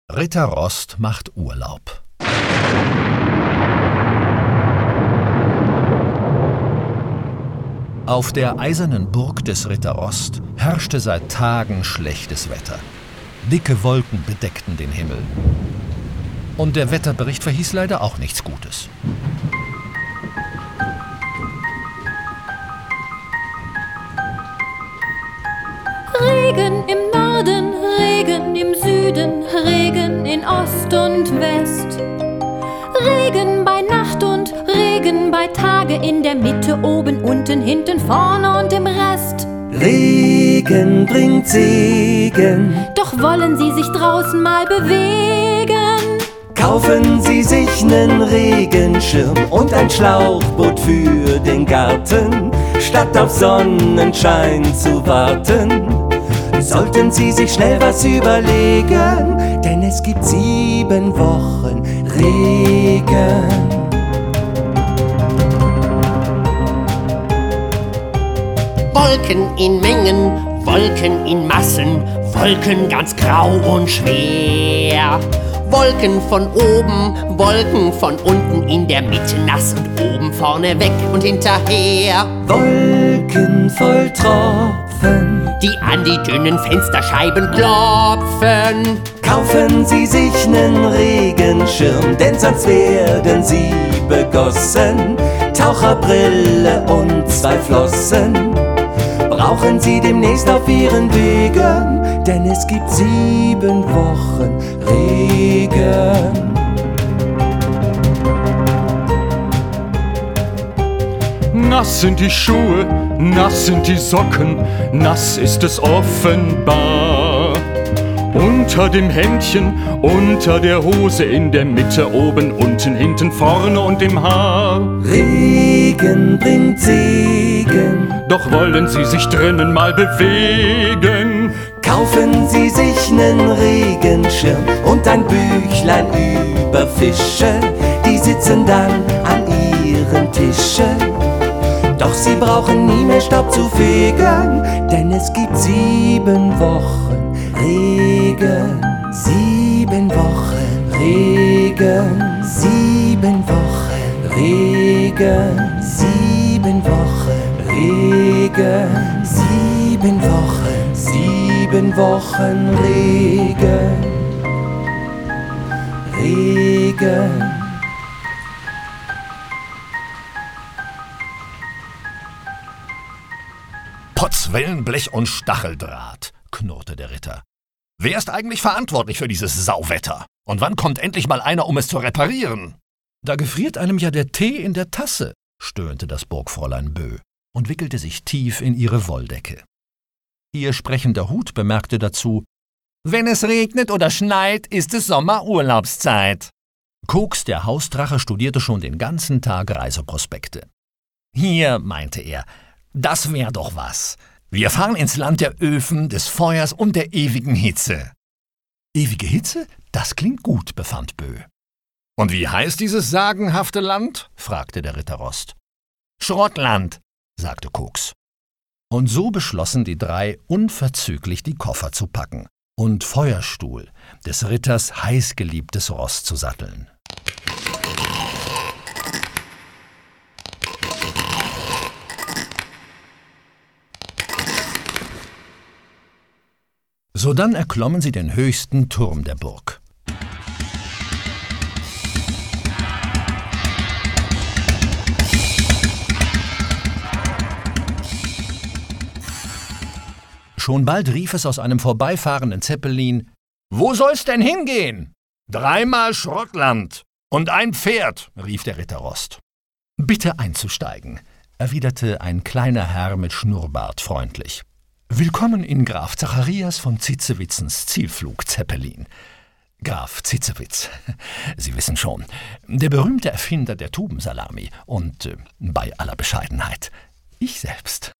Ritter Rost macht Urlaub. Auf der eisernen Burg des Ritter Rost herrschte seit Tagen schlechtes Wetter. Dicke Wolken bedeckten den Himmel. Und der Wetterbericht verhieß leider auch nichts Gutes. Regen im Norden, Regen im Süden, Regen in Ost und West. Regen bei Nacht und Regen bei Tage, in der Mitte, oben, unten, hinten, vorne und im Rest. Regen bringt Segen, doch wollen Sie sich draußen mal bewegen? Kaufen Sie sich nen Regenschirm und ein Schlauchboot für den Garten, statt auf Sonnenschein zu warten. Sollten Sie sich schnell was überlegen, denn es gibt 7 Wochen Regen. Wolken in Mengen, Wolken in Massen, Wolken ganz grau und schwer. Wolken von oben, Wolken von unten, in der Mitte nass und oben vorne weg und hinterher. Wolken voll Tropfen, die an die dünnen Fensterscheiben klopfen. Kaufen Sie sich nen Regenschirm, denn sonst werden Sie begossen. Taucherbrille und 2 Flossen brauchen Sie demnächst auf Ihren Wegen, denn es gibt 7 Wochen Regen. Nass sind die Schuhe, nass sind die Socken, nass ist es offenbar. Unter dem Hemdchen, unter der Hose, in der Mitte, oben, unten, hinten, vorne und im Haar. Regen bringt Segen, doch wollen Sie sich drinnen mal bewegen. Kaufen Sie sich nen Regenschirm und ein Büchlein über Fische, die sitzen dann an ihren Tischen. Doch Sie brauchen nie mehr Staub zu fegen, denn es gibt 7 Wochen Regen. 7 Wochen Regen. 7 Wochen Regen. 7 Wochen Regen. 7 Wochen. 7 Wochen Regen. Regen. Potzwellen, Blech und Stacheldraht, knurrte der Ritter. Wer ist eigentlich verantwortlich für dieses Sauwetter? Und wann kommt endlich mal einer, um es zu reparieren? Da gefriert einem ja der Tee in der Tasse, stöhnte das Burgfräulein Bö und wickelte sich tief in ihre Wolldecke. Ihr sprechender Hut bemerkte dazu: Wenn es regnet oder schneit, ist es Sommerurlaubszeit. Koks, der Hausdrache, studierte schon den ganzen Tag Reiseprospekte. Hier, meinte er, das wär doch was. Wir fahren ins Land der Öfen, des Feuers und der ewigen Hitze. Ewige Hitze? Das klingt gut, befand Bö. Und wie heißt dieses sagenhafte Land? Fragte der Ritter Rost. Schrottland, sagte Koks. Und so beschlossen die 3 unverzüglich die Koffer zu packen und Feuerstuhl, des Ritters heißgeliebtes Ross, zu satteln. Sodann erklommen sie den höchsten Turm der Burg. Schon bald rief es aus einem vorbeifahrenden Zeppelin: »Wo soll's denn hingehen?« »3-mal Schrottland und ein Pferd«, rief der Ritter Rost. »Bitte einzusteigen«, erwiderte ein kleiner Herr mit Schnurrbart freundlich. »Willkommen in Graf Zacharias von Zitzewitzens Zielflug-Zeppelin.« Graf Zitzewitz, Sie wissen schon, der berühmte Erfinder der Tubensalami und, bei aller Bescheidenheit, ich selbst.